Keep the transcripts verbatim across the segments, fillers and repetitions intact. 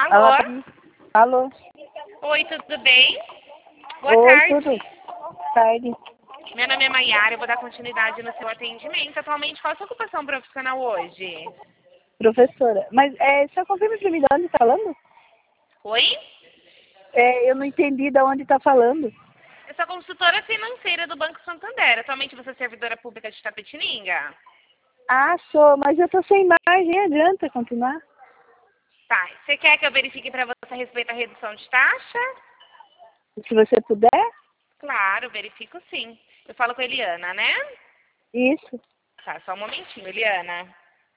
Alô? Alô? Alô? Oi, tudo bem? Boa Oi, tarde. tudo? Tarde. Meu nome é Maiara, eu vou dar continuidade no seu atendimento. Atualmente, qual a sua ocupação profissional hoje? Professora. Mas é, só confirma pra mim de onde tá falando? Oi? É, eu não entendi de onde tá falando. Eu sou consultora financeira do Banco Santander. Atualmente, você é servidora pública de Tapetininga? Ah, sou, mas eu tô sem imagem, adianta continuar? Tá. Você quer que eu verifique para você a respeito da redução de taxa? Se você puder? Claro, verifico sim. Eu falo com a Eliana, né? Isso. Tá, só um momentinho, Eliana.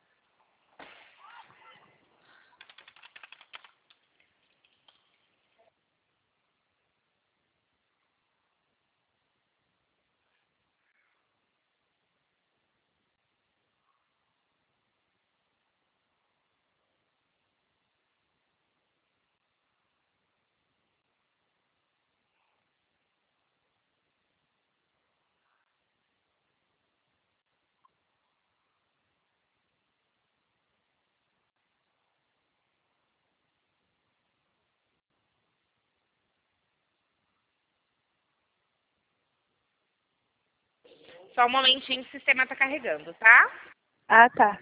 Só um momentinho que o sistema tá carregando, tá? Ah, tá.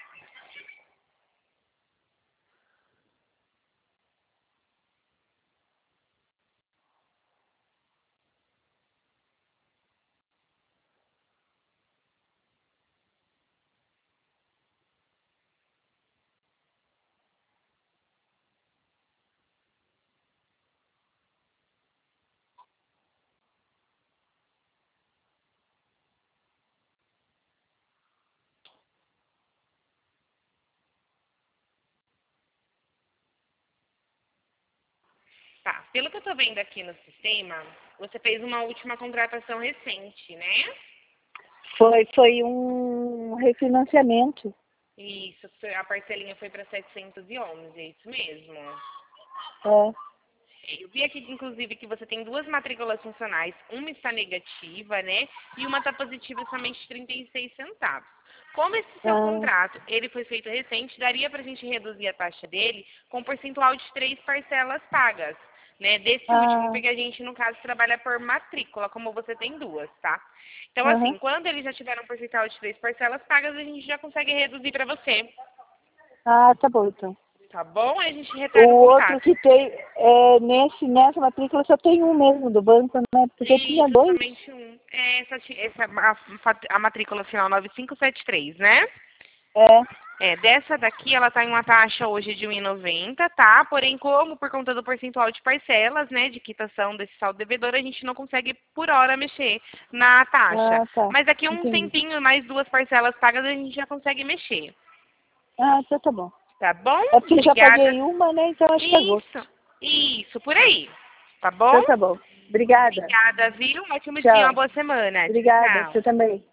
Tá. Pelo que eu tô vendo aqui no sistema, você fez uma última contratação recente, né? Foi, foi um refinanciamento. Isso, foi- a parcelinha foi para setecentos e onze, é isso mesmo. É. Eu vi aqui, inclusive, que você tem duas matrículas funcionais. Uma está negativa, né? E uma está positiva somente trinta e seis centavos. Como esse seu Ah, contrato, ele foi feito recente, daria para a gente reduzir a taxa dele com um percentual de três parcelas pagas, né? Desse último, ah, porque a gente, no caso, trabalha por matrícula, como você tem duas, tá? Então, aham. assim, quando ele já tiver um percentual de três parcelas pagas, a gente já consegue reduzir para você, Ah, tá bom então. tá bom? Aí a gente O retorna o outro contato. que tem, é, nesse, nessa matrícula só tem um mesmo do banco, né? Porque tinha Isso, dois. somente um. É essa, ti- essa a, fa- a matrícula final nove cinco sete três, né? É. É, dessa daqui ela tá em uma taxa hoje de um e noventa, tá? Porém, como por conta do percentual de parcelas, né, de quitação desse saldo devedor, a gente não consegue por hora mexer na taxa. Ah, tá. Mas daqui um Entendi. tempinho, mais duas parcelas pagas, a gente já consegue mexer. Ah, então tá bom. Tá bom? É porque eu já Obrigada. paguei uma, né? Então acho que é agosto. Isso, isso, por aí. Tá bom? Então tá bom. Obrigada. Obrigada, viu? Um ótimo dia, uma Tchau. boa semana. Obrigada. Tchau. Você também.